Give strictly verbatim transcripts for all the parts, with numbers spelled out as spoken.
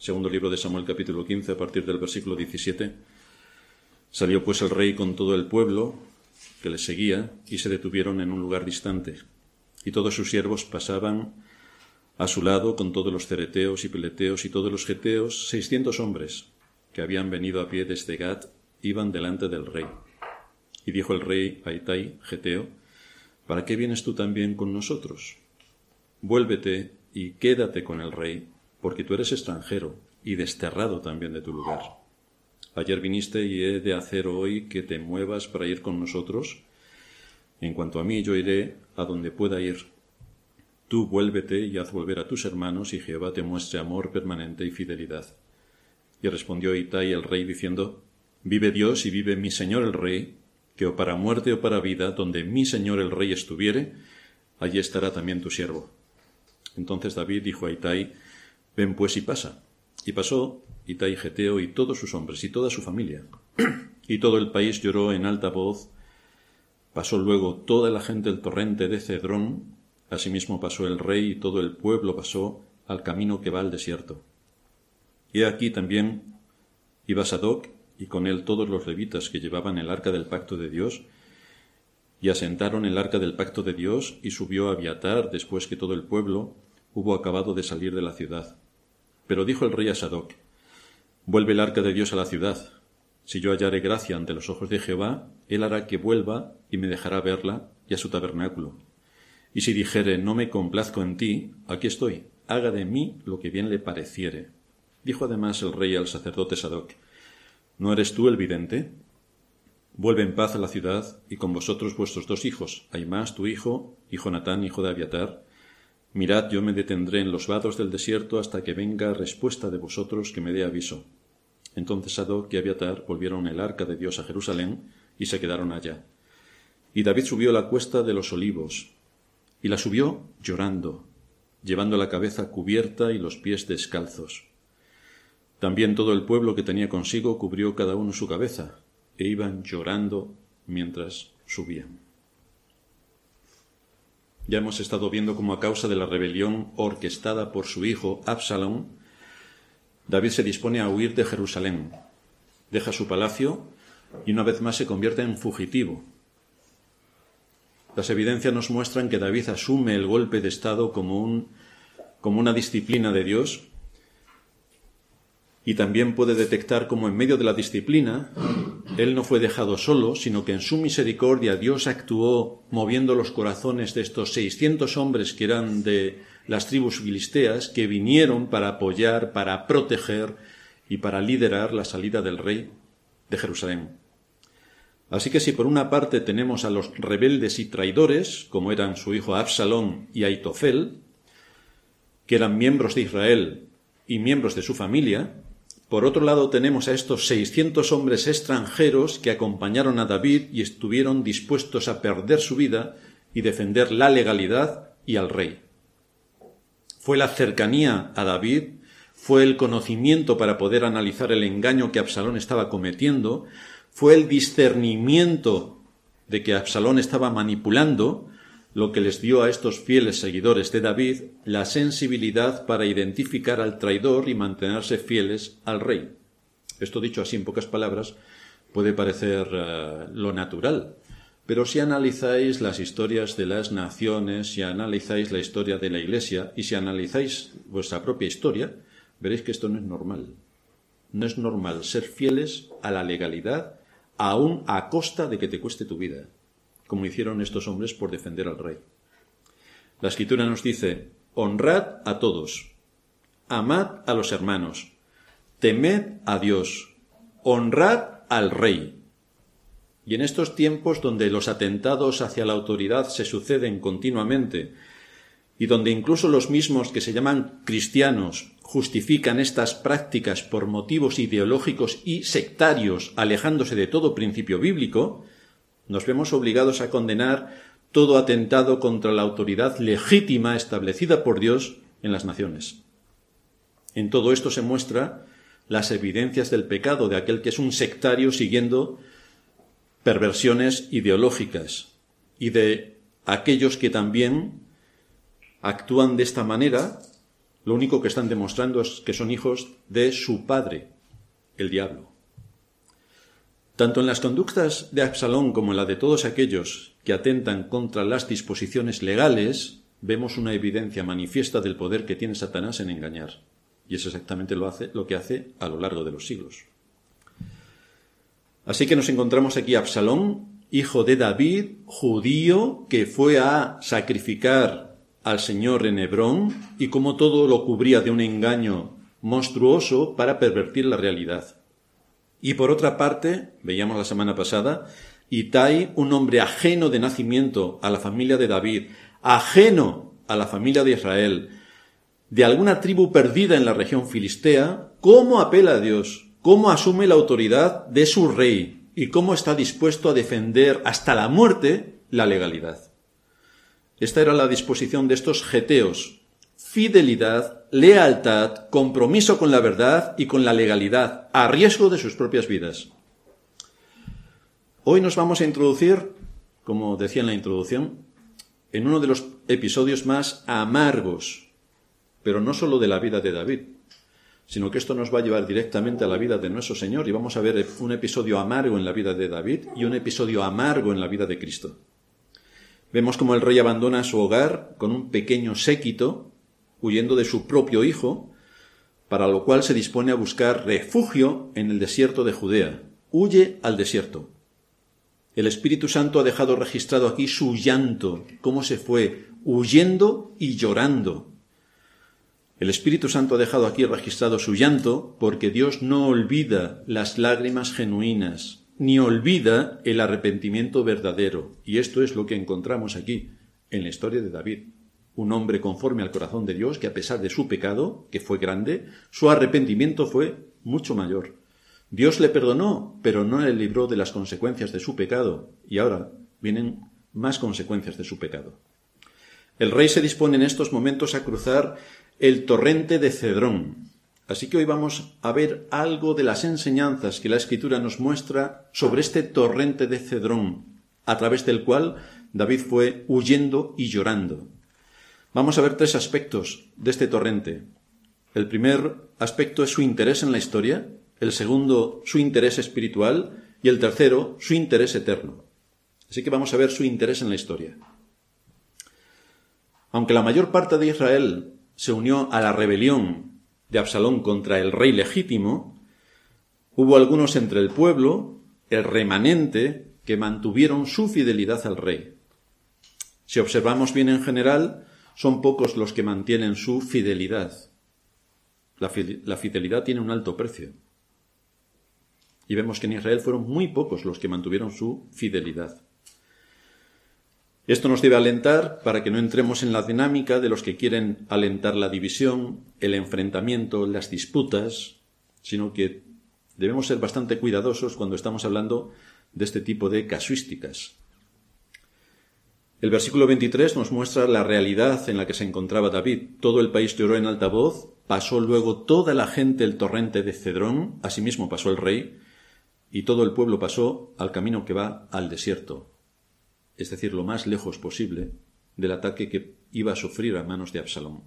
Segundo libro de Samuel, capítulo quince, a partir del versículo diecisiete. Salió pues el rey con todo el pueblo que le seguía y se detuvieron en un lugar distante. Y todos sus siervos pasaban a su lado con todos los cereteos y peleteos y todos los geteos, seiscientos hombres que habían venido a pie desde Gat, iban delante del rey. Y dijo el rey a Itai, geteo: ¿Para qué vienes tú también con nosotros? Vuélvete y quédate con el rey, porque tú eres extranjero y desterrado también de tu lugar. Ayer viniste y he de hacer hoy que te muevas para ir con nosotros. En cuanto a mí, yo iré a donde pueda ir. Tú vuélvete y haz volver a tus hermanos, y Jehová te muestre amor permanente y fidelidad. Y respondió Itai el rey diciendo: Vive Dios y vive mi señor el rey, que o para muerte o para vida, donde mi señor el rey estuviere, allí estará también tu siervo. Entonces David dijo a Itai: Ven pues y pasa. Y pasó Itai geteo y todos sus hombres y toda su familia. Y todo el país lloró en alta voz. Pasó luego toda la gente del torrente de Cedrón. Asimismo pasó el rey y todo el pueblo pasó al camino que va al desierto. Y aquí también iba Sadoc, y con él todos los levitas que llevaban el arca del pacto de Dios, y asentaron el arca del pacto de Dios, y subió Abiatar después que todo el pueblo hubo acabado de salir de la ciudad. Pero dijo el rey a Sadoc: Vuelve el arca de Dios a la ciudad. Si yo hallare gracia ante los ojos de Jehová, él hará que vuelva y me dejará verla y a su tabernáculo. Y si dijere: No me complazco en ti, aquí estoy, haga de mí lo que bien le pareciere. Dijo además el rey al sacerdote Sadoc: ¿No eres tú el vidente? Vuelve en paz a la ciudad, y con vosotros vuestros dos hijos, Ahimaas tu hijo, y Jonatán hijo de Abiatar. Mirad, yo me detendré en los vados del desierto hasta que venga respuesta de vosotros que me dé aviso. Entonces Sadoc y Abiatar volvieron el arca de Dios a Jerusalén, y se quedaron allá. Y David subió la cuesta de los olivos, y la subió llorando, llevando la cabeza cubierta y los pies descalzos. También todo el pueblo que tenía consigo cubrió cada uno su cabeza, e iban llorando mientras subían. Ya hemos estado viendo cómo a causa de la rebelión orquestada por su hijo Absalón, David se dispone a huir de Jerusalén, deja su palacio y una vez más se convierte en fugitivo. Las evidencias nos muestran que David asume el golpe de estado como, un, como una disciplina de Dios, y también puede detectar cómo en medio de la disciplina él no fue dejado solo, sino que en su misericordia Dios actuó moviendo los corazones de estos seiscientos hombres que eran de las tribus filisteas, que vinieron para apoyar, para proteger y para liderar la salida del rey de Jerusalén. Así que si por una parte tenemos a los rebeldes y traidores, como eran su hijo Absalón y Aitofel, que eran miembros de Israel y miembros de su familia, por otro lado tenemos a estos seiscientos hombres extranjeros que acompañaron a David y estuvieron dispuestos a perder su vida y defender la legalidad y al rey. Fue la cercanía a David, fue el conocimiento para poder analizar el engaño que Absalón estaba cometiendo, fue el discernimiento de que Absalón estaba manipulando, lo que les dio a estos fieles seguidores de David la sensibilidad para identificar al traidor y mantenerse fieles al rey. Esto, dicho así en pocas palabras, puede parecer uh, lo natural, pero si analizáis las historias de las naciones, si analizáis la historia de la Iglesia y si analizáis vuestra propia historia, veréis que esto no es normal. No es normal ser fieles a la legalidad, aún a costa de que te cueste tu vida, como hicieron estos hombres por defender al rey. La Escritura nos dice: honrad a todos, amad a los hermanos, temed a Dios, honrad al rey. Y en estos tiempos donde los atentados hacia la autoridad se suceden continuamente y donde incluso los mismos que se llaman cristianos justifican estas prácticas por motivos ideológicos y sectarios, alejándose de todo principio bíblico, nos vemos obligados a condenar todo atentado contra la autoridad legítima establecida por Dios en las naciones. En todo esto se muestra las evidencias del pecado de aquel que es un sectario siguiendo perversiones ideológicas y de aquellos que también actúan de esta manera Lo único que están demostrando es que son hijos de su padre, el diablo. Tanto en las conductas de Absalón como en la de todos aquellos que atentan contra las disposiciones legales, vemos una evidencia manifiesta del poder que tiene Satanás en engañar. Y es exactamente lo, hace, lo que hace a lo largo de los siglos. Así que nos encontramos aquí a Absalón, hijo de David, judío, que fue a sacrificar al Señor en Hebrón, y como todo lo cubría de un engaño monstruoso para pervertir la realidad. Y por otra parte, veíamos la semana pasada, Itai, un hombre ajeno de nacimiento a la familia de David, ajeno a la familia de Israel, de alguna tribu perdida en la región filistea, ¿cómo apela a Dios? ¿Cómo asume la autoridad de su rey? ¿Y cómo está dispuesto a defender hasta la muerte la legalidad? Esta era la disposición de estos geteos: fidelidad, lealtad, compromiso con la verdad y con la legalidad, a riesgo de sus propias vidas. Hoy nos vamos a introducir, como decía en la introducción, en uno de los episodios más amargos, pero no solo de la vida de David, sino que esto nos va a llevar directamente a la vida de nuestro Señor, y vamos a ver un episodio amargo en la vida de David y un episodio amargo en la vida de Cristo. Vemos cómo el rey abandona su hogar con un pequeño séquito, huyendo de su propio hijo, para lo cual se dispone a buscar refugio en el desierto de Judea. Huye al desierto. El Espíritu Santo ha dejado registrado aquí su llanto, cómo se fue, huyendo y llorando. El Espíritu Santo ha dejado aquí registrado su llanto porque Dios no olvida las lágrimas genuinas, ni olvida el arrepentimiento verdadero. Y esto es lo que encontramos aquí, en la historia de David. Un hombre conforme al corazón de Dios que, a pesar de su pecado, que fue grande, su arrepentimiento fue mucho mayor. Dios le perdonó, pero no le libró de las consecuencias de su pecado, y ahora vienen más consecuencias de su pecado. El rey se dispone en estos momentos a cruzar el torrente de Cedrón. Así que hoy vamos a ver algo de las enseñanzas que la Escritura nos muestra sobre este torrente de Cedrón, a través del cual David fue huyendo y llorando. Vamos a ver tres aspectos de este torrente. El primer aspecto es su interés en la historia, el segundo, su interés espiritual, y el tercero, su interés eterno. Así que vamos a ver su interés en la historia. Aunque la mayor parte de Israel se unió a la rebelión de Absalón contra el rey legítimo, hubo algunos entre el pueblo, el remanente, que mantuvieron su fidelidad al rey. Si observamos bien en general, son pocos los que mantienen su fidelidad. La fidelidad tiene un alto precio. Y vemos que en Israel fueron muy pocos los que mantuvieron su fidelidad. Esto nos debe alentar para que no entremos en la dinámica de los que quieren alentar la división, el enfrentamiento, las disputas, sino que debemos ser bastante cuidadosos cuando estamos hablando de este tipo de casuísticas. El versículo veintitrés nos muestra la realidad en la que se encontraba David. Todo el país lloró en alta voz, pasó luego toda la gente el torrente de Cedrón, asimismo pasó el rey, y todo el pueblo pasó al camino que va al desierto, es decir, lo más lejos posible del ataque que iba a sufrir a manos de Absalón.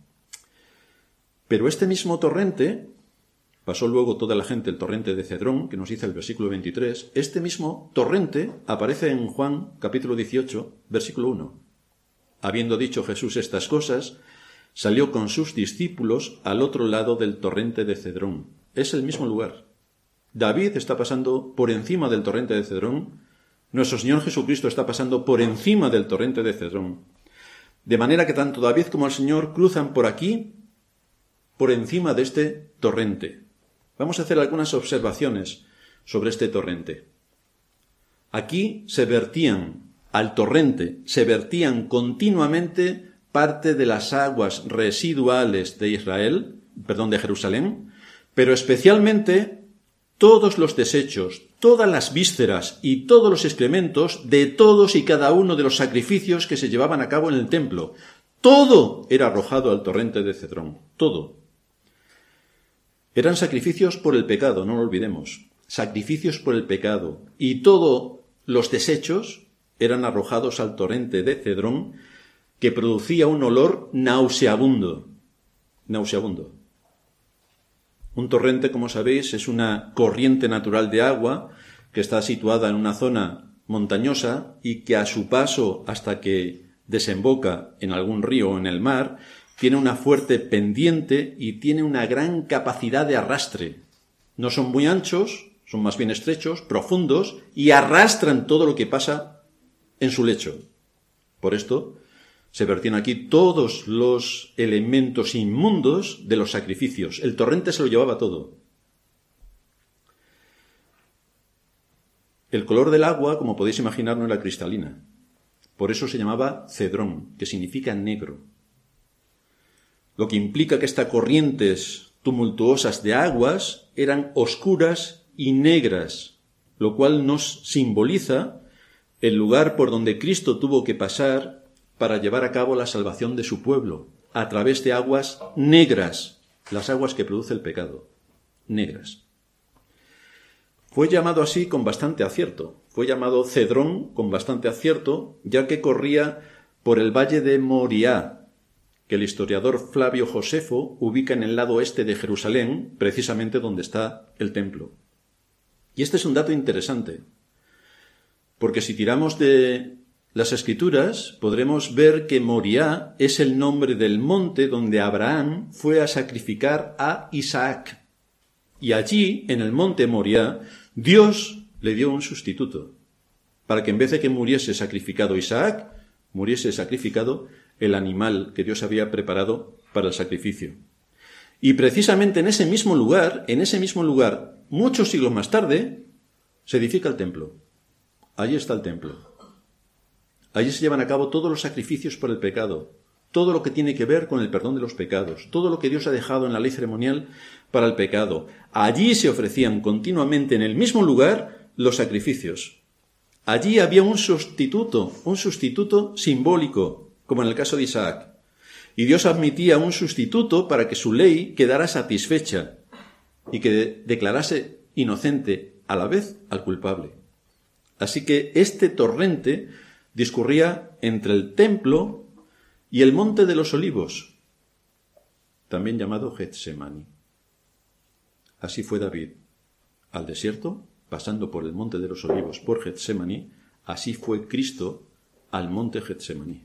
Pero este mismo torrente, pasó luego toda la gente el torrente de Cedrón, que nos dice el versículo veintitrés, este mismo torrente aparece en Juan capítulo dieciocho, versículo uno. Habiendo dicho Jesús estas cosas, salió con sus discípulos al otro lado del torrente de Cedrón. Es el mismo lugar. David está pasando por encima del torrente de Cedrón. Nuestro Señor Jesucristo está pasando por encima del torrente de Cedrón. De manera que tanto David como el Señor cruzan por aquí, por encima de este torrente. Vamos a hacer algunas observaciones sobre este torrente. Aquí se vertían al torrente, se vertían continuamente parte de las aguas residuales de Israel, perdón, de Jerusalén, pero especialmente todos los desechos, todas las vísceras y todos los excrementos de todos y cada uno de los sacrificios que se llevaban a cabo en el templo. Todo era arrojado al torrente de Cedrón, todo. Eran sacrificios por el pecado, no lo olvidemos, sacrificios por el pecado, y todos los desechos eran arrojados al torrente de Cedrón, que producía un olor nauseabundo. nauseabundo. Un torrente, como sabéis, es una corriente natural de agua que está situada en una zona montañosa y que a su paso hasta que desemboca en algún río o en el mar, tiene una fuerte pendiente y tiene una gran capacidad de arrastre. No son muy anchos, son más bien estrechos, profundos, y arrastran todo lo que pasa en su lecho. Por esto se vertían aquí todos los elementos inmundos de los sacrificios. El torrente se lo llevaba todo. El color del agua, como podéis imaginar, no era cristalina. Por eso se llamaba cedrón, que significa negro. Lo que implica que estas corrientes tumultuosas de aguas eran oscuras y negras, lo cual nos simboliza el lugar por donde Cristo tuvo que pasar para llevar a cabo la salvación de su pueblo, a través de aguas negras, las aguas que produce el pecado, negras. Fue llamado así con bastante acierto, fue llamado Cedrón con bastante acierto, ya que corría por el valle de Moriah, que el historiador Flavio Josefo ubica en el lado este de Jerusalén, precisamente donde está el templo. Y este es un dato interesante, porque si tiramos de las Escrituras, podremos ver que Moriah es el nombre del monte donde Abraham fue a sacrificar a Isaac. Y allí, en el monte Moriah, Dios le dio un sustituto, para que en vez de que muriese sacrificado Isaac, muriese sacrificado el animal que Dios había preparado para el sacrificio. Y precisamente en ese mismo lugar, en ese mismo lugar, muchos siglos más tarde, se edifica el templo. Allí está el templo. Allí se llevan a cabo todos los sacrificios por el pecado, todo lo que tiene que ver con el perdón de los pecados, todo lo que Dios ha dejado en la ley ceremonial para el pecado. Allí se ofrecían continuamente en el mismo lugar los sacrificios. Allí había un sustituto, un sustituto simbólico, como en el caso de Isaac. Y Dios admitía un sustituto para que su ley quedara satisfecha y que declarase inocente a la vez al culpable. Así que este torrente discurría entre el templo y el monte de los olivos, también llamado Getsemaní. Así fue David al desierto, pasando por el monte de los olivos por Getsemaní, así fue Cristo al monte Getsemaní.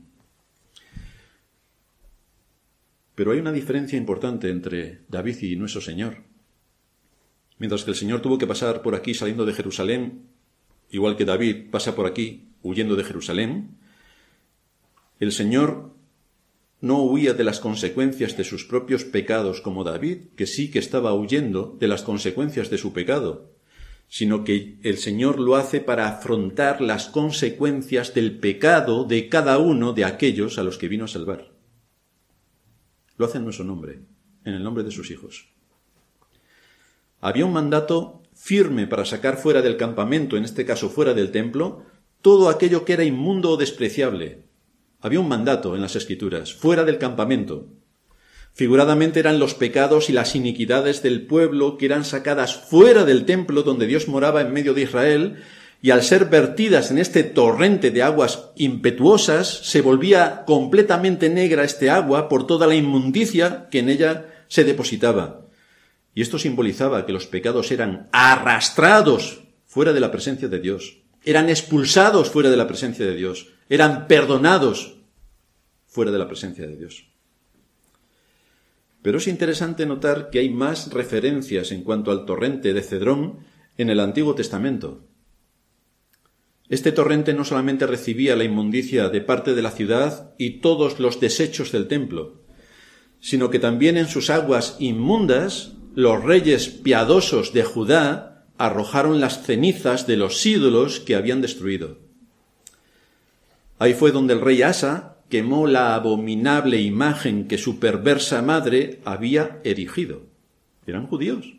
Pero hay una diferencia importante entre David y nuestro Señor. Mientras que el Señor tuvo que pasar por aquí saliendo de Jerusalén, igual que David pasa por aquí huyendo de Jerusalén, el Señor no huía de las consecuencias de sus propios pecados como David, que sí que estaba huyendo de las consecuencias de su pecado, sino que el Señor lo hace para afrontar las consecuencias del pecado de cada uno de aquellos a los que vino a salvar. Lo hace en nuestro nombre, en el nombre de sus hijos. Había un mandato firme para sacar fuera del campamento, en este caso fuera del templo, todo aquello que era inmundo o despreciable. Había un mandato en las Escrituras, fuera del campamento. Figuradamente eran los pecados y las iniquidades del pueblo que eran sacadas fuera del templo donde Dios moraba en medio de Israel, y al ser vertidas en este torrente de aguas impetuosas, se volvía completamente negra este agua por toda la inmundicia que en ella se depositaba. Y esto simbolizaba que los pecados eran arrastrados fuera de la presencia de Dios, eran expulsados fuera de la presencia de Dios, eran perdonados fuera de la presencia de Dios. Pero es interesante notar que hay más referencias en cuanto al torrente de Cedrón en el Antiguo Testamento. Este torrente no solamente recibía la inmundicia de parte de la ciudad y todos los desechos del templo, sino que también en sus aguas inmundas los reyes piadosos de Judá arrojaron las cenizas de los ídolos que habían destruido. Ahí fue donde el rey Asa quemó la abominable imagen que su perversa madre había erigido. Eran judíos,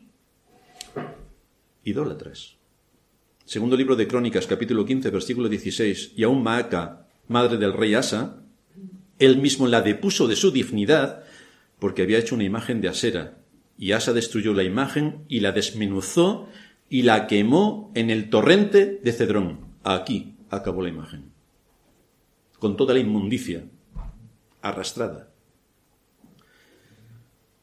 idólatras. Segundo libro de Crónicas, capítulo quince, versículo dieciséis, y aún Maaca, madre del rey Asa, él mismo la depuso de su dignidad porque había hecho una imagen de Asera, y Asa destruyó la imagen y la desmenuzó y la quemó en el torrente de Cedrón. Aquí acabó la imagen, con toda la inmundicia arrastrada.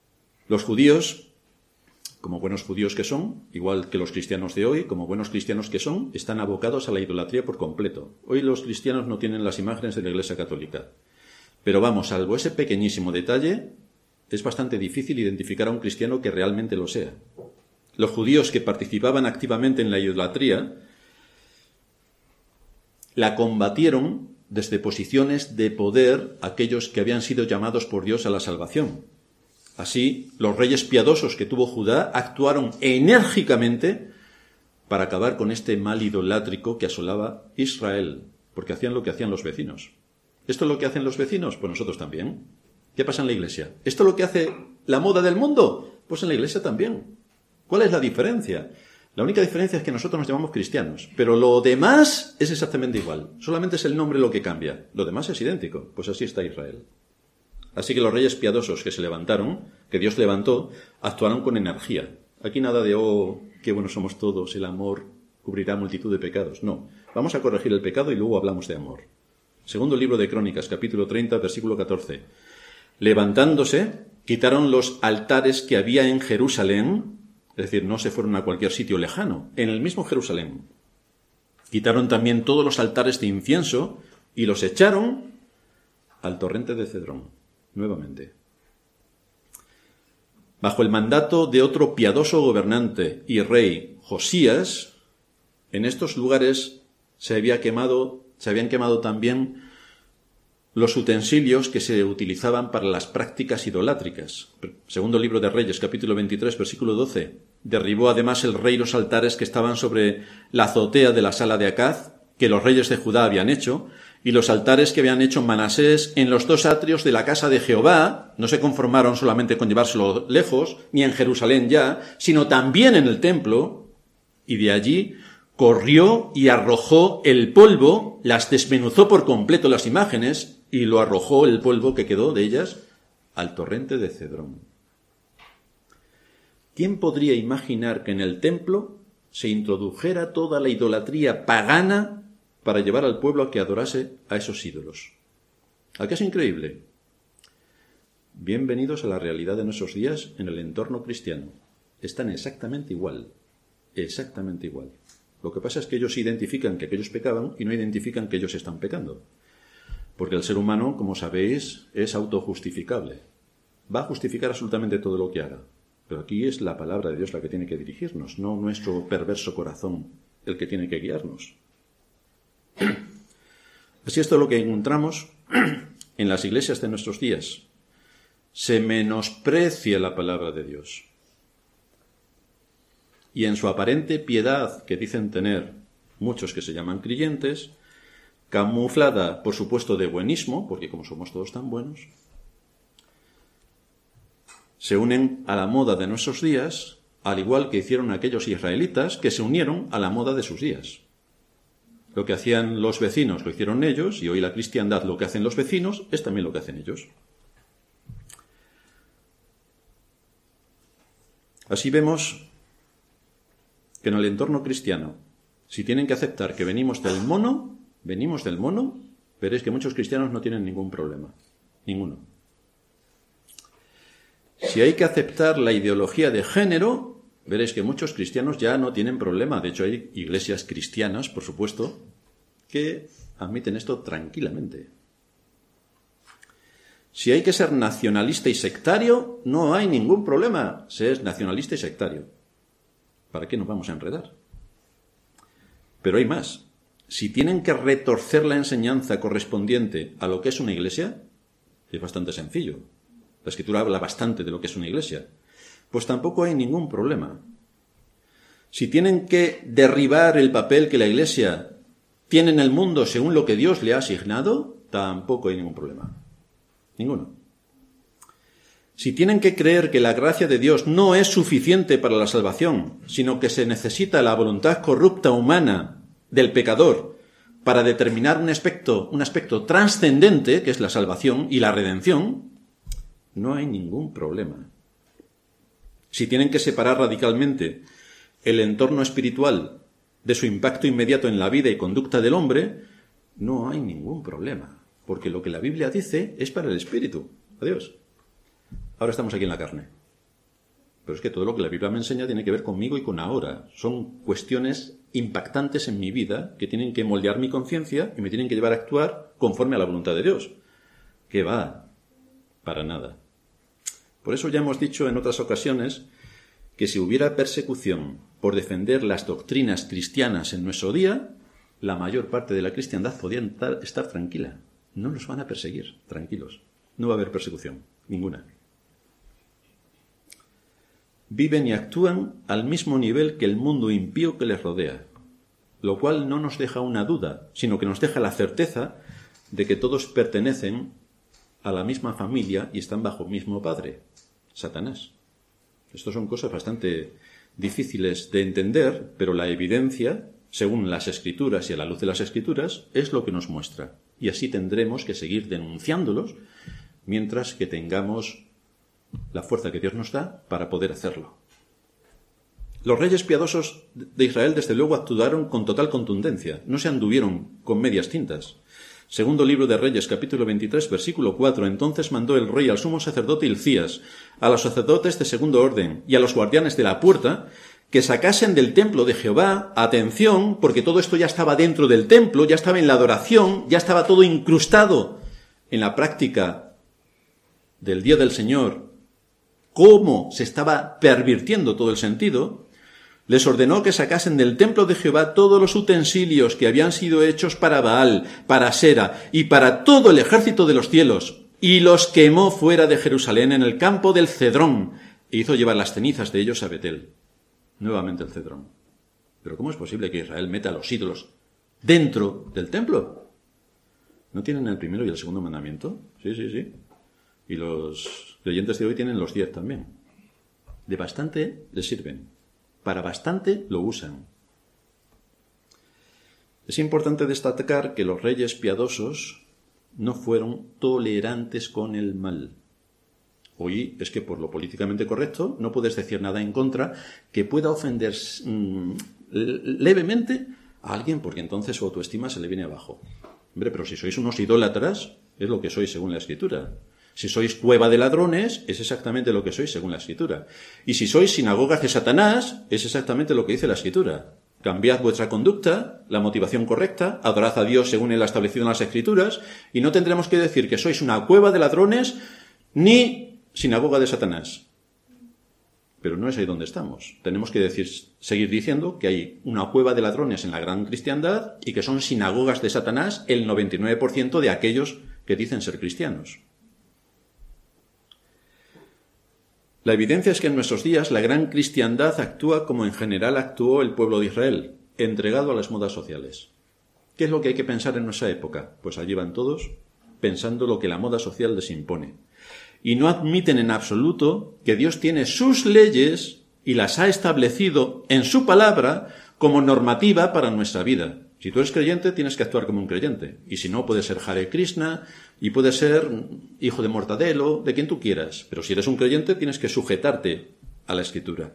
Los judíos, como buenos judíos que son, igual que los cristianos de hoy, como buenos cristianos que son, están abocados a la idolatría por completo. Hoy los cristianos no tienen las imágenes de la Iglesia Católica. Pero vamos, salvo ese pequeñísimo detalle, es bastante difícil identificar a un cristiano que realmente lo sea. Los judíos que participaban activamente en la idolatría la combatieron desde posiciones de poder aquellos que habían sido llamados por Dios a la salvación. Así, los reyes piadosos que tuvo Judá actuaron enérgicamente para acabar con este mal idolátrico que asolaba Israel, porque hacían lo que hacían los vecinos. ¿Esto es lo que hacen los vecinos? Pues nosotros también. ¿Qué pasa en la iglesia? ¿Esto es lo que hace la moda del mundo? Pues en la iglesia también. ¿Cuál es la diferencia? La única diferencia es que nosotros nos llamamos cristianos, pero lo demás es exactamente igual. Solamente es el nombre lo que cambia. Lo demás es idéntico. Pues así está Israel. Así que los reyes piadosos que se levantaron, que Dios levantó, actuaron con energía. Aquí nada de, oh, qué buenos somos todos, el amor cubrirá multitud de pecados. No, vamos a corregir el pecado y luego hablamos de amor. Segundo libro de Crónicas, capítulo treinta, versículo catorce. Levantándose, quitaron los altares que había en Jerusalén, es decir, no se fueron a cualquier sitio lejano, en el mismo Jerusalén. Quitaron también todos los altares de incienso y los echaron al torrente de Cedrón, nuevamente. Bajo el mandato de otro piadoso gobernante y rey, Josías, en estos lugares se había quemado, se habían quemado también los utensilios que se utilizaban para las prácticas idolátricas. Segundo libro de Reyes, capítulo veintitrés, versículo doce. Derribó además el rey los altares que estaban sobre la azotea de la sala de Acaz, que los reyes de Judá habían hecho, y los altares que habían hecho Manasés en los dos atrios de la casa de Jehová. No se conformaron solamente con llevárselo lejos, ni en Jerusalén ya, sino también en el templo, y de allí corrió y arrojó el polvo, las desmenuzó por completo las imágenes, y lo arrojó el polvo que quedó de ellas al torrente de Cedrón. ¿Quién podría imaginar que en el templo se introdujera toda la idolatría pagana para llevar al pueblo a que adorase a esos ídolos? ¿A qué es increíble? Bienvenidos a la realidad de nuestros días en el entorno cristiano. Están exactamente igual, exactamente igual. Lo que pasa es que ellos identifican que aquellos pecaban y no identifican que ellos están pecando. Porque el ser humano, como sabéis, es autojustificable. Va a justificar absolutamente todo lo que haga. Pero aquí es la palabra de Dios la que tiene que dirigirnos, no nuestro perverso corazón el que tiene que guiarnos. Así esto es lo que encontramos en las iglesias de nuestros días. Se menosprecia la palabra de Dios. Y en su aparente piedad que dicen tener muchos que se llaman creyentes, camuflada, por supuesto, de buenismo, porque como somos todos tan buenos, se unen a la moda de nuestros días, al igual que hicieron aquellos israelitas que se unieron a la moda de sus días. Lo que hacían los vecinos lo hicieron ellos, y hoy la cristiandad lo que hacen los vecinos es también lo que hacen ellos. Así vemos que en el entorno cristiano, si tienen que aceptar que venimos del mono, venimos del mono, veréis que muchos cristianos no tienen ningún problema. Ninguno. Si hay que aceptar la ideología de género, veréis que muchos cristianos ya no tienen problema. De hecho, hay iglesias cristianas, por supuesto, que admiten esto tranquilamente. Si hay que ser nacionalista y sectario, no hay ningún problema. Se es nacionalista y sectario. ¿Para qué nos vamos a enredar? Pero hay más. Si tienen que retorcer la enseñanza correspondiente a lo que es una iglesia, es bastante sencillo. La Escritura habla bastante de lo que es una iglesia. Pues tampoco hay ningún problema. Si tienen que derribar el papel que la iglesia tiene en el mundo según lo que Dios le ha asignado, tampoco hay ningún problema. Ninguno. Si tienen que creer que la gracia de Dios no es suficiente para la salvación, sino que se necesita la voluntad corrupta humana del pecador para determinar un aspecto, un aspecto trascendente, que es la salvación y la redención, no hay ningún problema. Si tienen que separar radicalmente el entorno espiritual de su impacto inmediato en la vida y conducta del hombre, no hay ningún problema, porque lo que la Biblia dice es para el espíritu. Adiós. Ahora estamos aquí en la carne. Pero es que todo lo que la Biblia me enseña tiene que ver conmigo y con ahora. Son cuestiones impactantes en mi vida que tienen que moldear mi conciencia y me tienen que llevar a actuar conforme a la voluntad de Dios. ¿Qué va? Para nada. Por eso ya hemos dicho en otras ocasiones que si hubiera persecución por defender las doctrinas cristianas en nuestro día, la mayor parte de la cristiandad podía estar, estar tranquila. No los van a perseguir, tranquilos. No va a haber persecución, ninguna. Viven y actúan al mismo nivel que el mundo impío que les rodea, lo cual no nos deja una duda, sino que nos deja la certeza de que todos pertenecen a la misma familia y están bajo el mismo padre, Satanás. Estas son cosas bastante difíciles de entender, pero la evidencia, según las Escrituras y a la luz de las Escrituras, es lo que nos muestra. Y así tendremos que seguir denunciándolos mientras que tengamos la fuerza que Dios nos da para poder hacerlo. Los reyes piadosos de Israel, desde luego, actuaron con total contundencia. No se anduvieron con medias tintas. Segundo libro de Reyes, capítulo veintitrés, versículo cuatro. Entonces mandó el rey al sumo sacerdote Hilcías, a los sacerdotes de segundo orden y a los guardianes de la puerta, que sacasen del templo de Jehová, atención, porque todo esto ya estaba dentro del templo, ya estaba en la adoración, ya estaba todo incrustado en la práctica del día del Señor, cómo se estaba pervirtiendo todo el sentido. Les ordenó que sacasen del templo de Jehová todos los utensilios que habían sido hechos para Baal, para Asera y para todo el ejército de los cielos, y los quemó fuera de Jerusalén en el campo del Cedrón, e hizo llevar las cenizas de ellos a Betel. Nuevamente el Cedrón. ¿Pero cómo es posible que Israel meta los ídolos dentro del templo? ¿No tienen el primero y el segundo mandamiento? Sí, sí, sí. Y los creyentes de hoy tienen los diez también. De bastante les sirven. Para bastante lo usan. Es importante destacar que los reyes piadosos no fueron tolerantes con el mal. Hoy es que por lo políticamente correcto no puedes decir nada en contra que pueda ofender mmm, levemente a alguien, porque entonces su autoestima se le viene abajo. Hombre, pero si sois unos idólatras, es lo que sois según la Escritura. Si sois cueva de ladrones, es exactamente lo que sois según la Escritura. Y si sois sinagogas de Satanás, es exactamente lo que dice la Escritura. Cambiad vuestra conducta, la motivación correcta, adorad a Dios según Él ha establecido en las Escrituras, y no tendremos que decir que sois una cueva de ladrones ni sinagoga de Satanás. Pero no es ahí donde estamos. Tenemos que decir, seguir diciendo que hay una cueva de ladrones en la gran cristiandad y que son sinagogas de Satanás el noventa y nueve por ciento de aquellos que dicen ser cristianos. La evidencia es que en nuestros días la gran cristiandad actúa como en general actuó el pueblo de Israel, entregado a las modas sociales. ¿Qué es lo que hay que pensar en nuestra época? Pues allí van todos pensando lo que la moda social les impone. Y no admiten en absoluto que Dios tiene sus leyes y las ha establecido en su palabra como normativa para nuestra vida. Si tú eres creyente, tienes que actuar como un creyente. Y si no, puedes ser Hare Krishna y puedes ser hijo de Mortadelo, de quien tú quieras. Pero si eres un creyente, tienes que sujetarte a la Escritura.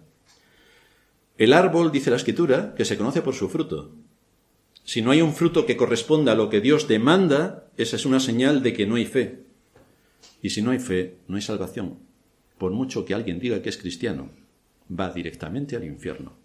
El árbol, dice la Escritura, que se conoce por su fruto. Si no hay un fruto que corresponda a lo que Dios demanda, esa es una señal de que no hay fe. Y si no hay fe, no hay salvación. Por mucho que alguien diga que es cristiano, va directamente al infierno.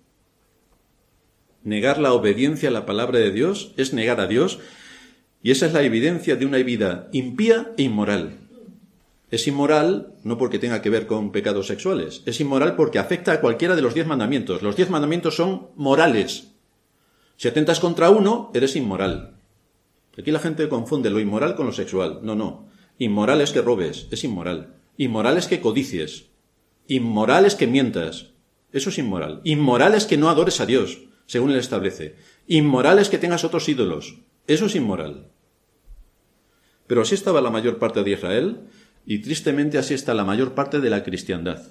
Negar la obediencia a la palabra de Dios es negar a Dios, y esa es la evidencia de una vida impía e inmoral. Es inmoral no porque tenga que ver con pecados sexuales, es inmoral porque afecta a cualquiera de los diez mandamientos. Los diez mandamientos son morales. Si atentas contra uno, eres inmoral. Aquí la gente confunde lo inmoral con lo sexual. No, no. Inmoral es que robes, es inmoral. Inmoral es que codicies. Inmoral es que mientas. Eso es inmoral. Inmoral es que no adores a Dios, según Él establece. Inmoral es que tengas otros ídolos. Eso es inmoral. Pero así estaba la mayor parte de Israel, y tristemente así está la mayor parte de la cristiandad.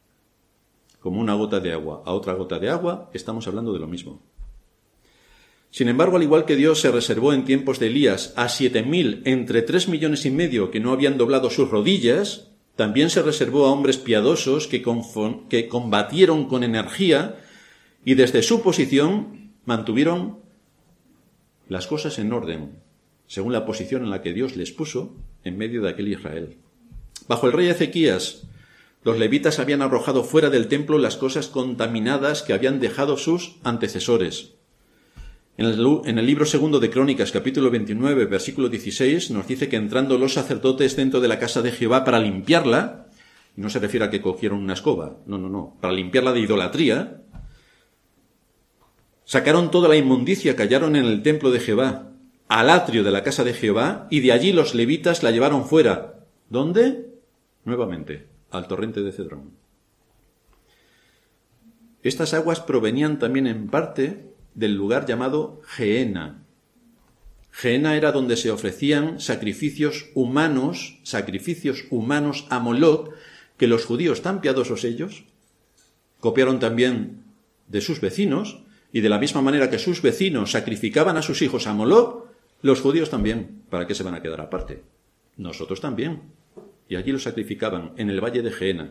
Como una gota de agua a otra gota de agua, estamos hablando de lo mismo. Sin embargo, al igual que Dios se reservó en tiempos de Elías a siete mil entre tres millones y medio que no habían doblado sus rodillas, también se reservó a hombres piadosos que, confon- que combatieron con energía y desde su posición mantuvieron las cosas en orden, según la posición en la que Dios les puso en medio de aquel Israel. Bajo el rey Ezequías, Los levitas habían arrojado fuera del templo las cosas contaminadas que habían dejado sus antecesores. En el, en el libro segundo de Crónicas, capítulo veintinueve, versículo dieciséis, nos dice que entrando los sacerdotes dentro de la casa de Jehová para limpiarla, y no se refiere a que cogieron una escoba, no, no, no, para limpiarla de idolatría, sacaron toda la inmundicia que hallaron en el templo de Jehová, al atrio de la casa de Jehová, y de allí los levitas la llevaron fuera. ¿Dónde? Nuevamente, al torrente de Cedrón. Estas aguas provenían también en parte del lugar llamado Geena. Geena era donde se ofrecían sacrificios humanos, sacrificios humanos a Moloc, que los judíos, tan piadosos ellos, copiaron también de sus vecinos, y de la misma manera que sus vecinos sacrificaban a sus hijos a Moloc, los judíos también. ¿Para qué se van a quedar aparte? Nosotros también. Y allí los sacrificaban, en el valle de Geena.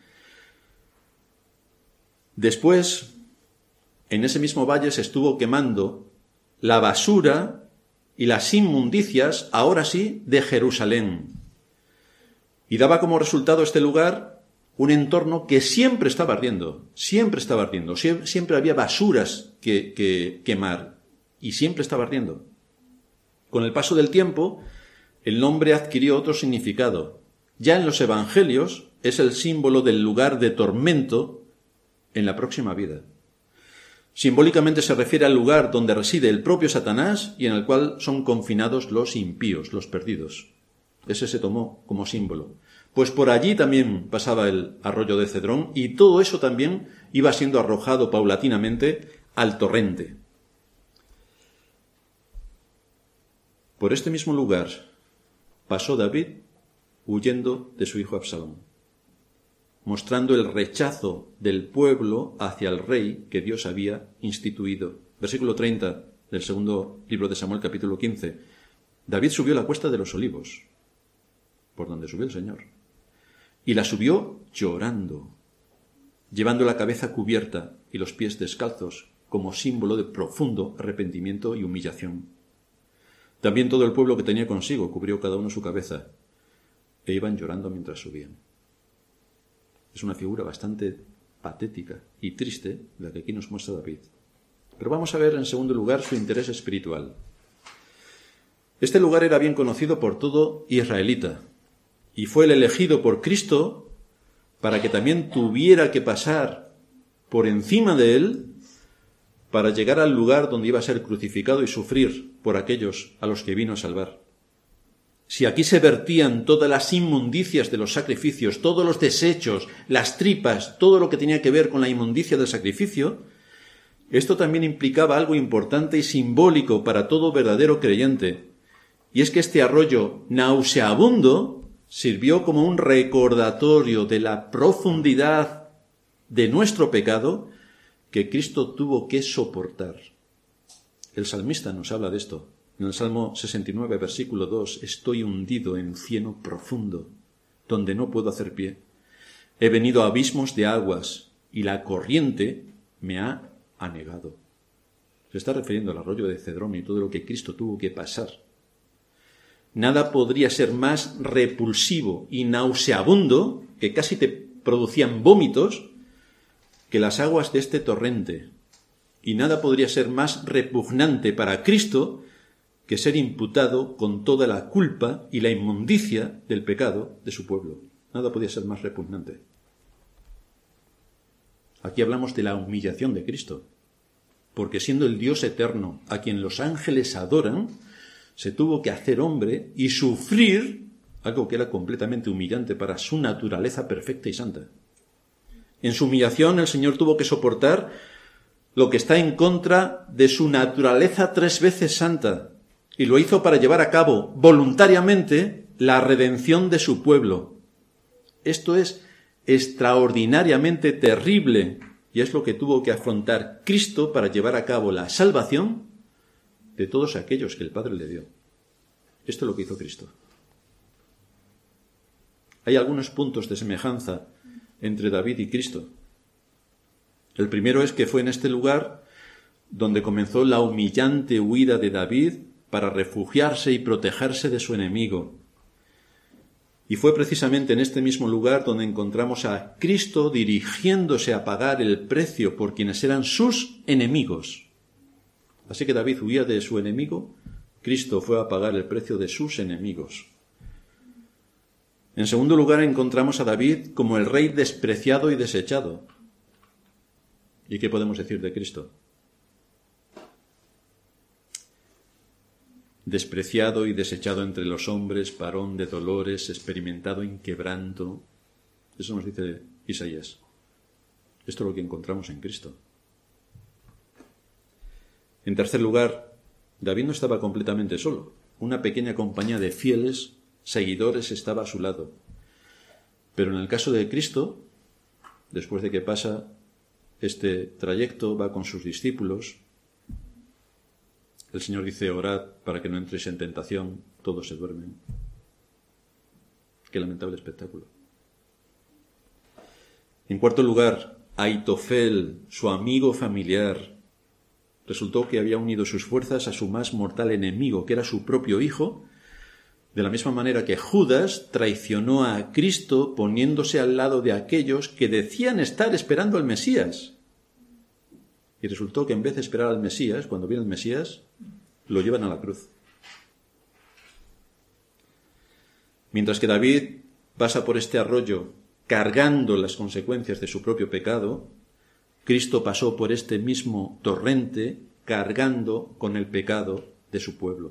Después, en ese mismo valle se estuvo quemando la basura y las inmundicias, ahora sí, de Jerusalén. Y daba como resultado este lugar un entorno que siempre estaba ardiendo, siempre estaba ardiendo, siempre, siempre había basuras que, que quemar y siempre estaba ardiendo. Con el paso del tiempo, el nombre adquirió otro significado. Ya en los evangelios es el símbolo del lugar de tormento en la próxima vida. Simbólicamente se refiere al lugar donde reside el propio Satanás y en el cual son confinados los impíos, los perdidos. Ese se tomó como símbolo. Pues por allí también pasaba el arroyo de Cedrón y todo eso también iba siendo arrojado paulatinamente al torrente. Por este mismo lugar pasó David huyendo de su hijo Absalón, mostrando el rechazo del pueblo hacia el rey que Dios había instituido. Versículo treinta del segundo libro de Samuel, capítulo quince. David subió la cuesta de los olivos, por donde subió el Señor, y la subió llorando, llevando la cabeza cubierta y los pies descalzos, como símbolo de profundo arrepentimiento y humillación. También todo el pueblo que tenía consigo cubrió cada uno su cabeza, e iban llorando mientras subían. Es una figura bastante patética y triste la que aquí nos muestra David. Pero vamos a ver en segundo lugar su interés espiritual. Este lugar era bien conocido por todo israelita y fue el elegido por Cristo para que también tuviera que pasar por encima de él para llegar al lugar donde iba a ser crucificado y sufrir por aquellos a los que vino a salvar. Si aquí se vertían todas las inmundicias de los sacrificios, todos los desechos, las tripas, todo lo que tenía que ver con la inmundicia del sacrificio, esto también implicaba algo importante y simbólico para todo verdadero creyente, y es que este arroyo nauseabundo sirvió como un recordatorio de la profundidad de nuestro pecado que Cristo tuvo que soportar. El salmista nos habla de esto. En el Salmo sesenta y nueve, versículo dos, estoy hundido en cieno profundo, donde no puedo hacer pie. He venido a abismos de aguas, y la corriente me ha anegado. Se está refiriendo al arroyo de Cedrón y todo lo que Cristo tuvo que pasar. Nada podría ser más repulsivo y nauseabundo, que casi te producían vómitos, que las aguas de este torrente. Y nada podría ser más repugnante para Cristo que ser imputado con toda la culpa y la inmundicia del pecado de su pueblo. Nada podía ser más repugnante. Aquí hablamos de la humillación de Cristo, porque siendo el Dios eterno a quien los ángeles adoran, se tuvo que hacer hombre y sufrir algo que era completamente humillante para su naturaleza perfecta y santa. En su humillación el Señor tuvo que soportar lo que está en contra de su naturaleza tres veces santa, y lo hizo para llevar a cabo voluntariamente la redención de su pueblo. Esto es extraordinariamente terrible y es lo que tuvo que afrontar Cristo para llevar a cabo la salvación de todos aquellos que el Padre le dio. Esto es lo que hizo Cristo. Hay algunos puntos de semejanza entre David y Cristo. El primero es que fue en este lugar donde comenzó la humillante huida de David para refugiarse y protegerse de su enemigo. Y fue precisamente en este mismo lugar donde encontramos a Cristo dirigiéndose a pagar el precio por quienes eran sus enemigos. Así que David huía de su enemigo, Cristo fue a pagar el precio de sus enemigos. En segundo lugar encontramos a David como el rey despreciado y desechado. ¿Y qué podemos decir de Cristo? Despreciado y desechado entre los hombres, varón de dolores, experimentado en quebranto. Eso nos dice Isaías. Esto es lo que encontramos en Cristo. En tercer lugar, David no estaba completamente solo. Una pequeña compañía de fieles seguidores estaba a su lado. Pero en el caso de Cristo, después de que pasa este trayecto, va con sus discípulos. El Señor dice, orad para que no entréis en tentación, todos se duermen. Qué lamentable espectáculo. En cuarto lugar, Aitofel, su amigo familiar, resultó que había unido sus fuerzas a su más mortal enemigo, que era su propio hijo, de la misma manera que Judas traicionó a Cristo poniéndose al lado de aquellos que decían estar esperando al Mesías. Y resultó que en vez de esperar al Mesías, cuando viene el Mesías, lo llevan a la cruz. Mientras que David pasa por este arroyo cargando las consecuencias de su propio pecado, Cristo pasó por este mismo torrente cargando con el pecado de su pueblo.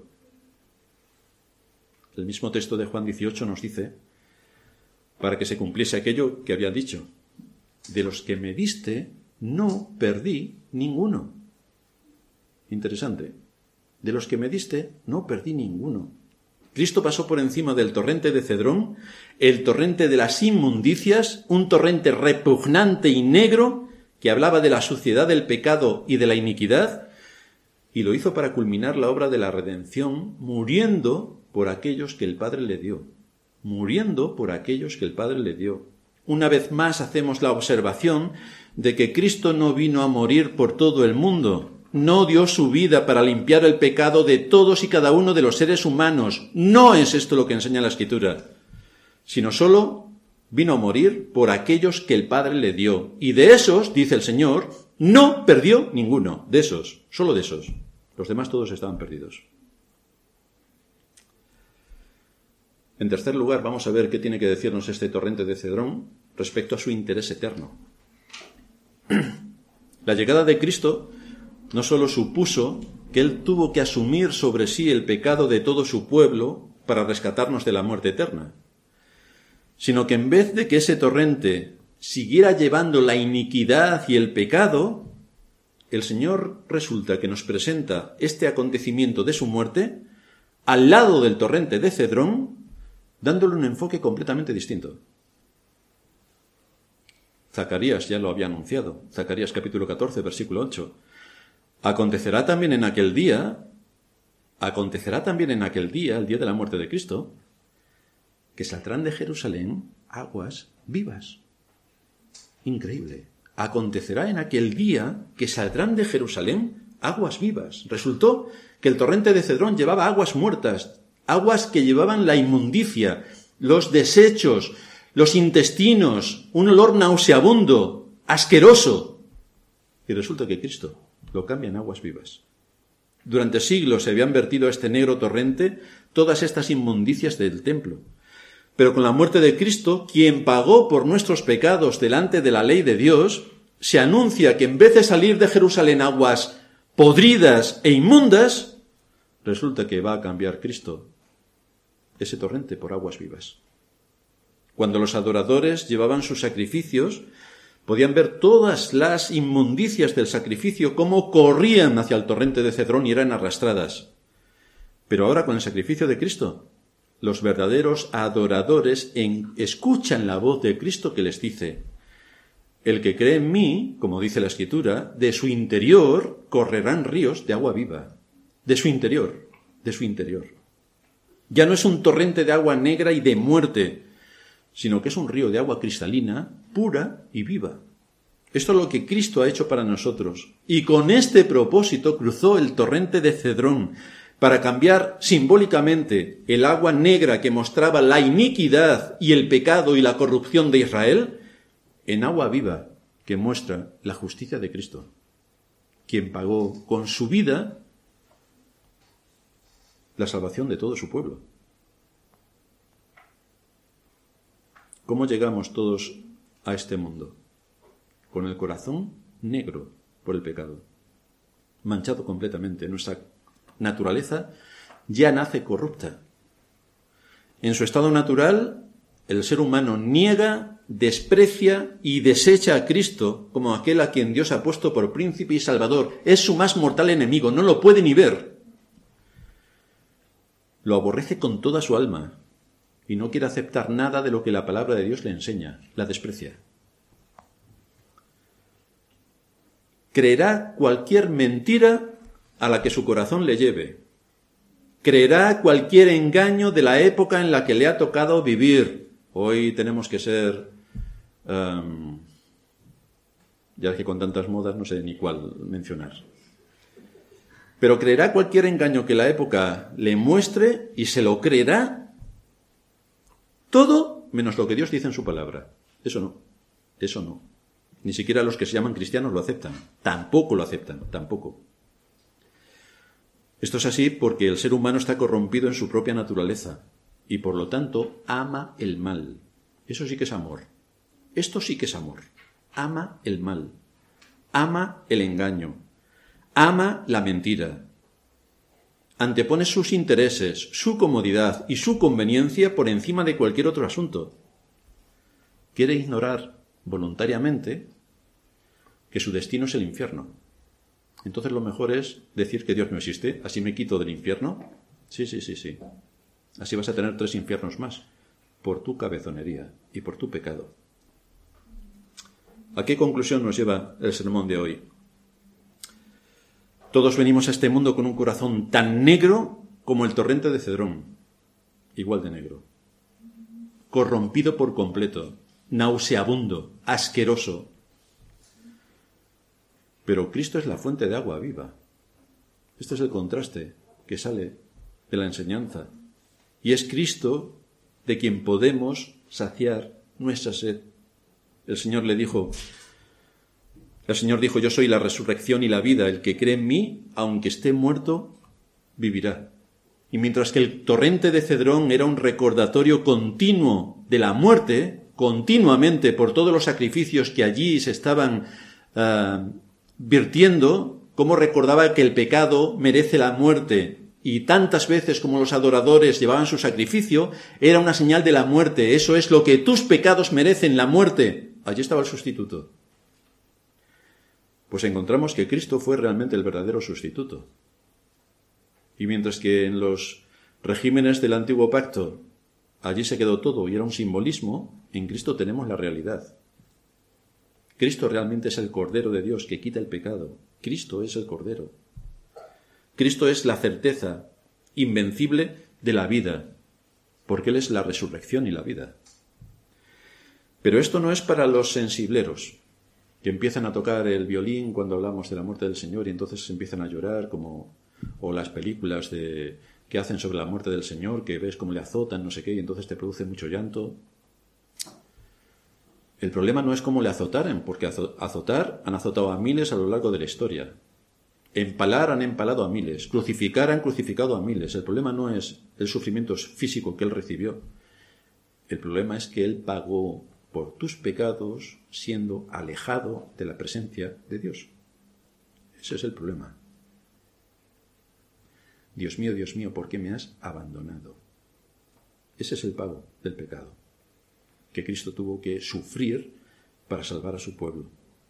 El mismo texto de Juan dieciocho nos dice, para que se cumpliese aquello que había dicho, de los que me diste no perdí ninguno. Interesante. De los que me diste no perdí ninguno. Cristo pasó por encima del torrente de Cedrón, el torrente de las inmundicias, un torrente repugnante y negro que hablaba de la suciedad del pecado y de la iniquidad, y lo hizo para culminar la obra de la redención, muriendo por aquellos que el Padre le dio. Muriendo por aquellos que el Padre le dio. Una vez más hacemos la observación de que Cristo no vino a morir por todo el mundo. No dio su vida para limpiar el pecado de todos y cada uno de los seres humanos. No es esto lo que enseña la Escritura. Sino solo vino a morir por aquellos que el Padre le dio. Y de esos, dice el Señor, no perdió ninguno. De esos, solo de esos. Los demás todos estaban perdidos. En tercer lugar, vamos a ver qué tiene que decirnos este torrente de Cedrón respecto a su interés eterno. La llegada de Cristo no solo supuso que Él tuvo que asumir sobre sí el pecado de todo su pueblo para rescatarnos de la muerte eterna, sino que en vez de que ese torrente siguiera llevando la iniquidad y el pecado, el Señor resulta que nos presenta este acontecimiento de su muerte al lado del torrente de Cedrón, dándole un enfoque completamente distinto. Zacarías ya lo había anunciado. Zacarías capítulo catorce, versículo ocho. Acontecerá también en aquel día, acontecerá también en aquel día, el día de la muerte de Cristo, que saldrán de Jerusalén aguas vivas. Increíble. Acontecerá en aquel día que saldrán de Jerusalén aguas vivas. Resultó que el torrente de Cedrón llevaba aguas muertas, aguas que llevaban la inmundicia, los desechos, los intestinos, un olor nauseabundo, asqueroso. Y resulta que Cristo lo cambia en aguas vivas. Durante siglos se habían vertido a este negro torrente todas estas inmundicias del templo. Pero con la muerte de Cristo, quien pagó por nuestros pecados delante de la ley de Dios, se anuncia que en vez de salir de Jerusalén aguas podridas e inmundas, resulta que va a cambiar Cristo ese torrente por aguas vivas. Cuando los adoradores llevaban sus sacrificios, podían ver todas las inmundicias del sacrificio cómo corrían hacia el torrente de Cedrón y eran arrastradas. Pero ahora con el sacrificio de Cristo, los verdaderos adoradores en, escuchan la voz de Cristo que les dice: el que cree en mí, como dice la Escritura, de su interior correrán ríos de agua viva. De su interior, de su interior. Ya no es un torrente de agua negra y de muerte, sino que es un río de agua cristalina, pura y viva. Esto es lo que Cristo ha hecho para nosotros. Y con este propósito cruzó el torrente de Cedrón, para cambiar simbólicamente el agua negra que mostraba la iniquidad y el pecado y la corrupción de Israel, en agua viva que muestra la justicia de Cristo, quien pagó con su vida la salvación de todo su pueblo. ¿Cómo llegamos todos a este mundo? Con el corazón negro por el pecado, manchado completamente. Nuestra naturaleza ya nace corrupta. En su estado natural, el ser humano niega, desprecia y desecha a Cristo como aquel a quien Dios ha puesto por príncipe y salvador. Es su más mortal enemigo, no lo puede ni ver. Lo aborrece con toda su alma y no quiere aceptar nada de lo que la palabra de Dios le enseña, la desprecia. Creerá cualquier mentira a la que su corazón le lleve. Creerá cualquier engaño de la época en la que le ha tocado vivir. Hoy tenemos que ser... Um, ya que con tantas modas no sé ni cuál mencionar. Pero creerá cualquier engaño que la época le muestre y se lo creerá todo menos lo que Dios dice en su palabra. Eso no, eso no. Ni siquiera los que se llaman cristianos lo aceptan. Tampoco lo aceptan, tampoco. Esto es así porque el ser humano está corrompido en su propia naturaleza y por lo tanto ama el mal. Eso sí que es amor. Esto sí que es amor. Ama el mal. Ama el engaño. Ama la mentira. Antepone sus intereses, su comodidad y su conveniencia por encima de cualquier otro asunto. Quiere ignorar voluntariamente que su destino es el infierno. Entonces lo mejor es decir que Dios no existe. ¿Así me quito del infierno? Sí, sí, sí, sí. Así vas a tener tres infiernos más por tu cabezonería y por tu pecado. ¿A qué conclusión nos lleva el sermón de hoy? Todos venimos a este mundo con un corazón tan negro como el torrente de Cedrón, igual de negro, corrompido por completo, nauseabundo, asqueroso. Pero Cristo es la fuente de agua viva. Este es el contraste que sale de la enseñanza. Y es Cristo de quien podemos saciar nuestra sed. El Señor le dijo, el Señor dijo, yo soy la resurrección y la vida. El que cree en mí, aunque esté muerto, vivirá. Y mientras que el torrente de Cedrón era un recordatorio continuo de la muerte, continuamente por todos los sacrificios que allí se estaban uh, virtiendo, como recordaba que el pecado merece la muerte, y tantas veces como los adoradores llevaban su sacrificio, era una señal de la muerte. Eso es lo que tus pecados merecen, la muerte. Allí estaba el sustituto. Pues encontramos que Cristo fue realmente el verdadero sustituto. Y mientras que en los regímenes del Antiguo Pacto allí se quedó todo y era un simbolismo, en Cristo tenemos la realidad. Cristo realmente es el Cordero de Dios que quita el pecado. Cristo es el Cordero. Cristo es la certeza invencible de la vida, porque Él es la resurrección y la vida. Pero esto no es para los sensibleros, que empiezan a tocar el violín cuando hablamos de la muerte del Señor y entonces empiezan a llorar, como o las películas de, que hacen sobre la muerte del Señor, que ves cómo le azotan, no sé qué, y entonces te produce mucho llanto. El problema no es cómo le azotaran, porque azotar han azotado a miles a lo largo de la historia. Empalar han empalado a miles, crucificar han crucificado a miles. El problema no es el sufrimiento físico que Él recibió. El problema es que Él pagó por tus pecados siendo alejado de la presencia de Dios. Ese es el problema. Dios mío, Dios mío, ¿por qué me has abandonado? Ese es el pago del pecado que Cristo tuvo que sufrir para salvar a su pueblo.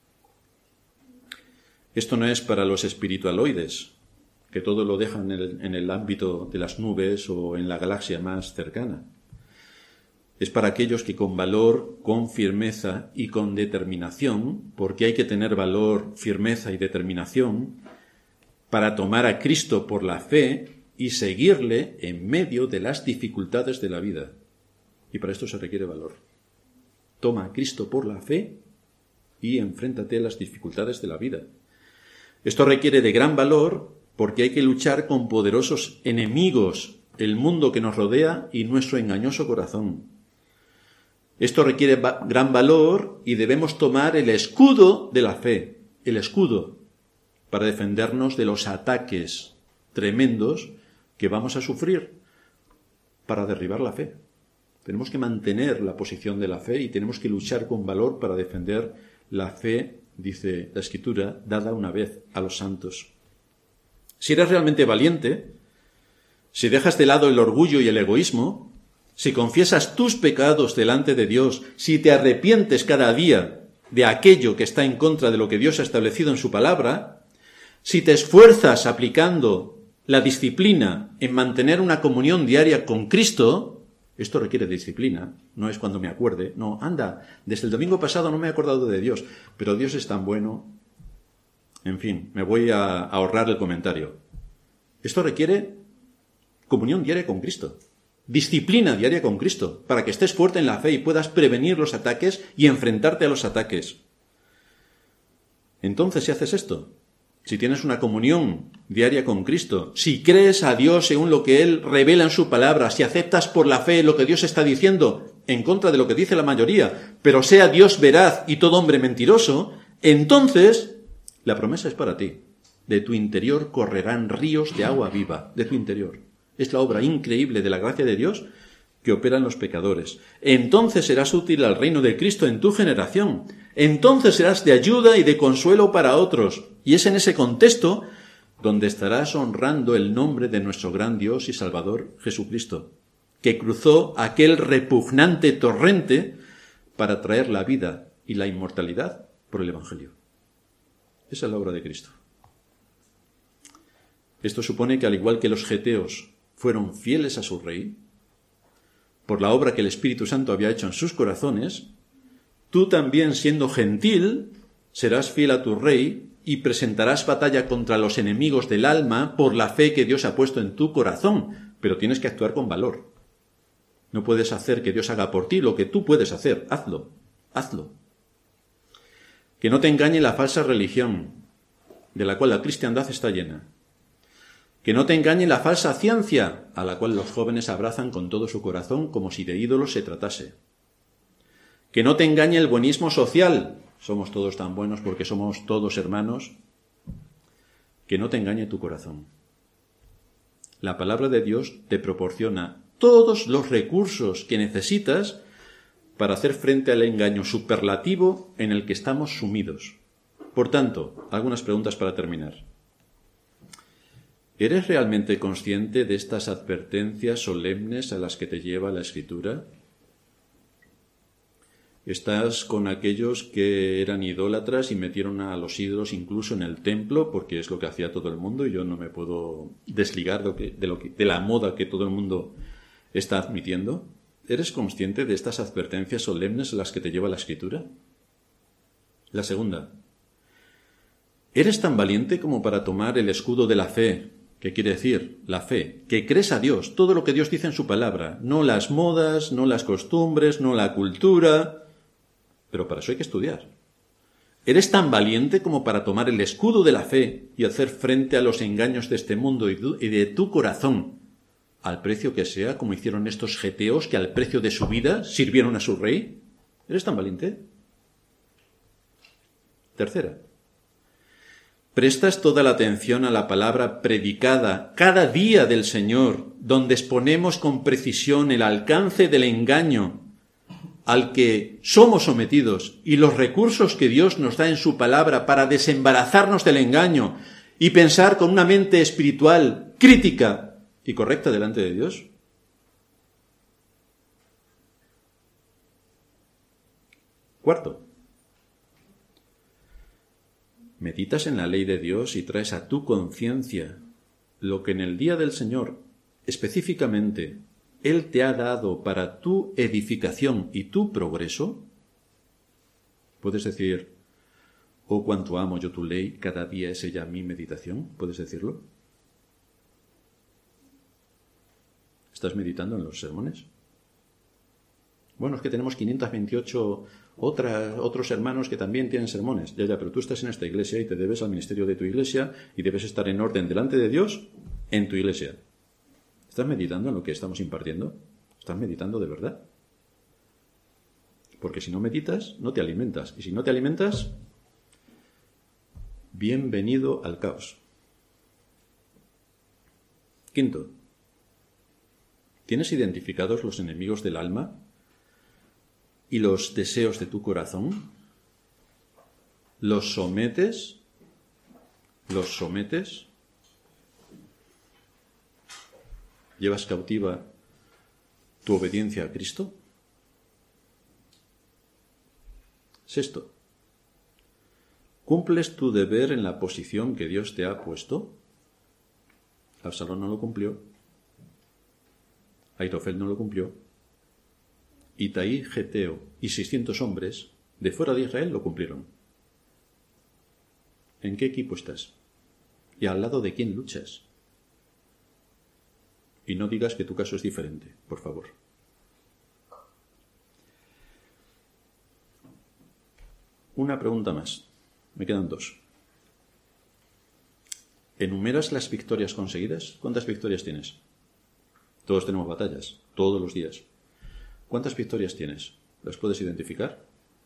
Esto no es para los espiritualoides, que todo lo dejan en el, en el ámbito de las nubes o en la galaxia más cercana. Es para aquellos que con valor, con firmeza y con determinación, porque hay que tener valor, firmeza y determinación, para tomar a Cristo por la fe y seguirle en medio de las dificultades de la vida. Y para esto se requiere valor. Toma a Cristo por la fe y enfréntate a las dificultades de la vida. Esto requiere de gran valor porque hay que luchar con poderosos enemigos, el mundo que nos rodea y nuestro engañoso corazón. Esto requiere va- gran valor y debemos tomar el escudo de la fe, el escudo, para defendernos de los ataques tremendos que vamos a sufrir para derribar la fe. Tenemos que mantener la posición de la fe y tenemos que luchar con valor para defender la fe, dice la Escritura, dada una vez a los santos. Si eres realmente valiente, si dejas de lado el orgullo y el egoísmo, si confiesas tus pecados delante de Dios, si te arrepientes cada día de aquello que está en contra de lo que Dios ha establecido en su palabra, si te esfuerzas aplicando la disciplina en mantener una comunión diaria con Cristo, esto requiere disciplina, no es cuando me acuerde, no, anda, desde el domingo pasado no me he acordado de Dios, pero Dios es tan bueno. En fin, me voy a ahorrar el comentario. Esto requiere comunión diaria con Cristo, disciplina diaria con Cristo, para que estés fuerte en la fe y puedas prevenir los ataques y enfrentarte a los ataques. Entonces, si haces esto, si tienes una comunión diaria con Cristo, si crees a Dios según lo que Él revela en su palabra, si aceptas por la fe lo que Dios está diciendo en contra de lo que dice la mayoría, pero sea Dios veraz y todo hombre mentiroso, entonces la promesa es para ti. De tu interior correrán ríos de agua viva, de tu interior. Es la obra increíble de la gracia de Dios que opera en los pecadores. Entonces serás útil al reino de Cristo en tu generación. Entonces serás de ayuda y de consuelo para otros. Y es en ese contexto donde estarás honrando el nombre de nuestro gran Dios y Salvador Jesucristo, que cruzó aquel repugnante torrente para traer la vida y la inmortalidad por el Evangelio. Esa es la obra de Cristo. Esto supone que, al igual que los geteos fueron fieles a su rey, por la obra que el Espíritu Santo había hecho en sus corazones, tú también, siendo gentil, serás fiel a tu rey y presentarás batalla contra los enemigos del alma por la fe que Dios ha puesto en tu corazón, pero tienes que actuar con valor. No puedes hacer que Dios haga por ti lo que tú puedes hacer. Hazlo, hazlo. Que no te engañe la falsa religión, de la cual la cristiandad está llena. Que no te engañe la falsa ciencia, a la cual los jóvenes abrazan con todo su corazón como si de ídolos se tratase. Que no te engañe el buenismo social, somos todos tan buenos porque somos todos hermanos. Que no te engañe tu corazón. La palabra de Dios te proporciona todos los recursos que necesitas para hacer frente al engaño superlativo en el que estamos sumidos. Por tanto, algunas preguntas para terminar. ¿Eres realmente consciente de estas advertencias solemnes a las que te lleva la Escritura? ¿Estás con aquellos que eran idólatras y metieron a los ídolos incluso en el templo, porque es lo que hacía todo el mundo y yo no me puedo desligar de, lo que, de, lo que, de la moda que todo el mundo está admitiendo? ¿Eres consciente de estas advertencias solemnes a las que te lleva la Escritura? La segunda. ¿Eres tan valiente como para tomar el escudo de la fe? ¿Qué quiere decir? La fe, que crees a Dios, todo lo que Dios dice en su palabra, no las modas, no las costumbres, no la cultura, pero para eso hay que estudiar. ¿Eres tan valiente como para tomar el escudo de la fe y hacer frente a los engaños de este mundo y de tu corazón, al precio que sea, como hicieron estos geteos que al precio de su vida sirvieron a su rey? ¿Eres tan valiente? Tercera. ¿Prestas toda la atención a la palabra predicada cada día del Señor, donde exponemos con precisión el alcance del engaño al que somos sometidos y los recursos que Dios nos da en su palabra para desembarazarnos del engaño y pensar con una mente espiritual crítica y correcta delante de Dios? Cuarto. Meditas en la ley de Dios y traes a tu conciencia lo que en el día del Señor, específicamente, Él te ha dado para tu edificación y tu progreso. Puedes decir, oh, cuánto amo yo tu ley, cada día es ella mi meditación. ¿Puedes decirlo? ¿Estás meditando en los sermones? Bueno, es que tenemos quinientos veintiocho otras, otros hermanos que también tienen sermones. Ya, ya, pero tú estás en esta iglesia y te debes al ministerio de tu iglesia y debes estar en orden delante de Dios en tu iglesia. ¿Estás meditando en lo que estamos impartiendo? ¿Estás meditando de verdad? Porque si no meditas, no te alimentas. Y si no te alimentas, bienvenido al caos. Quinto, ¿tienes identificados los enemigos del alma y los deseos de tu corazón? ¿Los sometes? ¿Los sometes? ¿Llevas cautiva tu obediencia a Cristo? Sexto, ¿cumples tu deber en la posición que Dios te ha puesto? Absalón no lo cumplió. Aitofel no lo cumplió. Itaí, Geteo y seiscientos hombres de fuera de Israel lo cumplieron. ¿En qué equipo estás? ¿Y al lado de quién luchas? Y no digas que tu caso es diferente, por favor. Una pregunta más. Me quedan dos. ¿Enumeras las victorias conseguidas? ¿Cuántas victorias tienes? Todos tenemos batallas, todos los días. ¿Cuántas victorias tienes? ¿Las puedes identificar?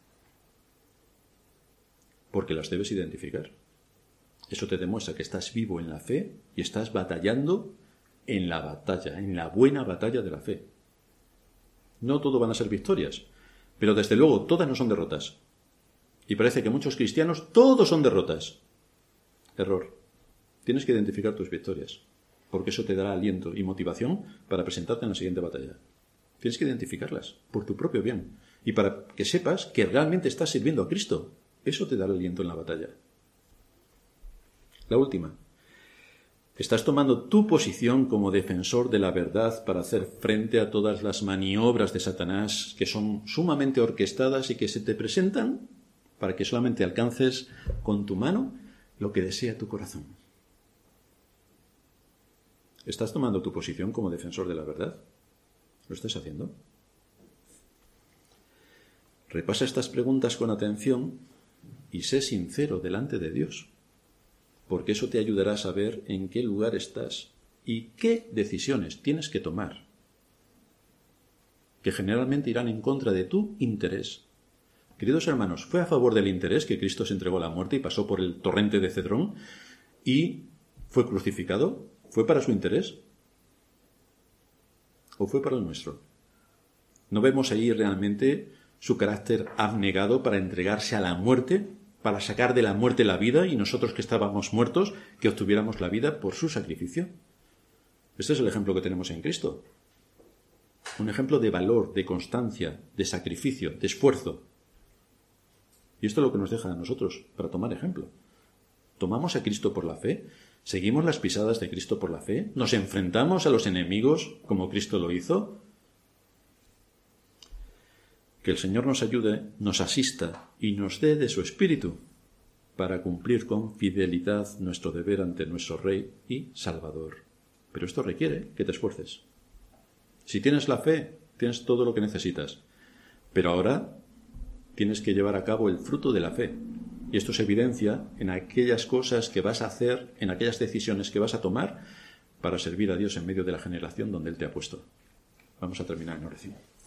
Porque las debes identificar. Eso te demuestra que estás vivo en la fe y estás batallando en la batalla, en la buena batalla de la fe. No todo van a ser victorias, pero desde luego todas no son derrotas. Y parece que muchos cristianos todos son derrotas. Error. Tienes que identificar tus victorias, porque eso te dará aliento y motivación para presentarte en la siguiente batalla. Tienes que identificarlas por tu propio bien y para que sepas que realmente estás sirviendo a Cristo. Eso te dará aliento en la batalla. La última. ¿Estás tomando tu posición como defensor de la verdad para hacer frente a todas las maniobras de Satanás que son sumamente orquestadas y que se te presentan para que solamente alcances con tu mano lo que desea tu corazón? ¿Estás tomando tu posición como defensor de la verdad? ¿Lo estás haciendo? Repasa estas preguntas con atención y sé sincero delante de Dios, porque eso te ayudará a saber en qué lugar estás y qué decisiones tienes que tomar, que generalmente irán en contra de tu interés. Queridos hermanos, ¿fue a favor del interés que Cristo se entregó a la muerte y pasó por el torrente de Cedrón y fue crucificado? ¿Fue para su interés? ¿O fue para el nuestro? ¿No vemos ahí realmente su carácter abnegado para entregarse a la muerte, para sacar de la muerte la vida y nosotros que estábamos muertos, que obtuviéramos la vida por su sacrificio? Este es el ejemplo que tenemos en Cristo. Un ejemplo de valor, de constancia, de sacrificio, de esfuerzo. Y esto es lo que nos deja a nosotros para tomar ejemplo. ¿Tomamos a Cristo por la fe? ¿Seguimos las pisadas de Cristo por la fe? ¿Nos enfrentamos a los enemigos como Cristo lo hizo? Que el Señor nos ayude, nos asista y nos dé de su Espíritu para cumplir con fidelidad nuestro deber ante nuestro Rey y Salvador. Pero esto requiere que te esfuerces. Si tienes la fe, tienes todo lo que necesitas. Pero ahora tienes que llevar a cabo el fruto de la fe. Y esto se evidencia en aquellas cosas que vas a hacer, en aquellas decisiones que vas a tomar para servir a Dios en medio de la generación donde Él te ha puesto. Vamos a terminar en oración.